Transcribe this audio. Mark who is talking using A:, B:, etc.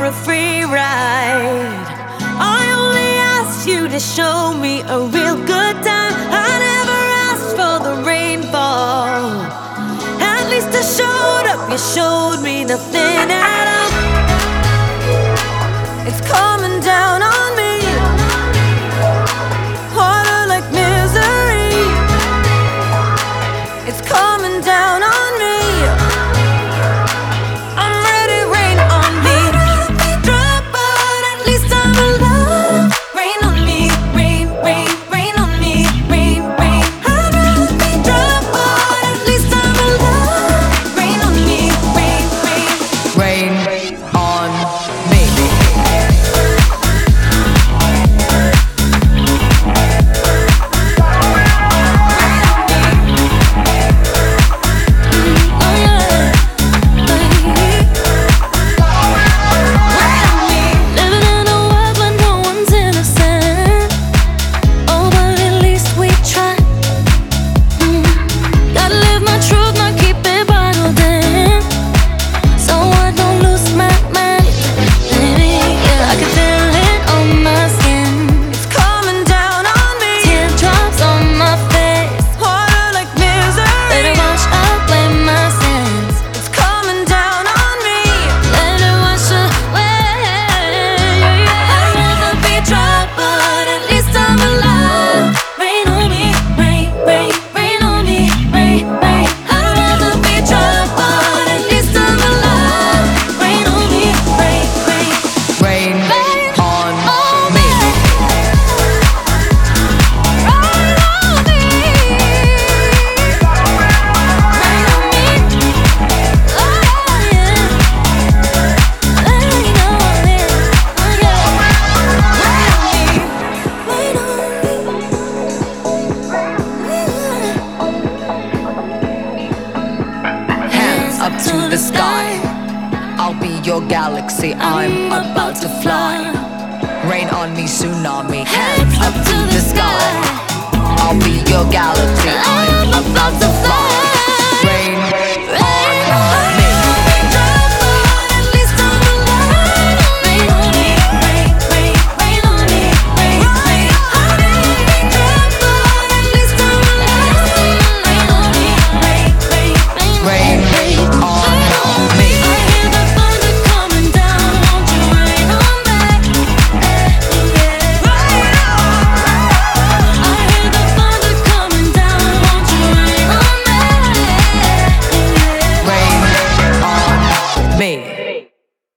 A: a free ride. I only asked you to show me a real good time. I never asked for the rainfall. At least I showed up, you showed me nothing at all. It's coming down on me, harder like misery. It's coming down on me. I'm ready, rain on me. I'd rather be dry, but at least I'm alive. Rain on me, rain, rain, rain on me, rain, rain. I'd rather be dry, but at least I'm alive. Rain on me, rain, rain.
B: Rain on me. Up to the sky, I'll be your galaxy, I'm about to fly. Rain on me, tsunami, hands up to the sky. I'll be your galaxy, I'm about to fly. Rain on me. Me.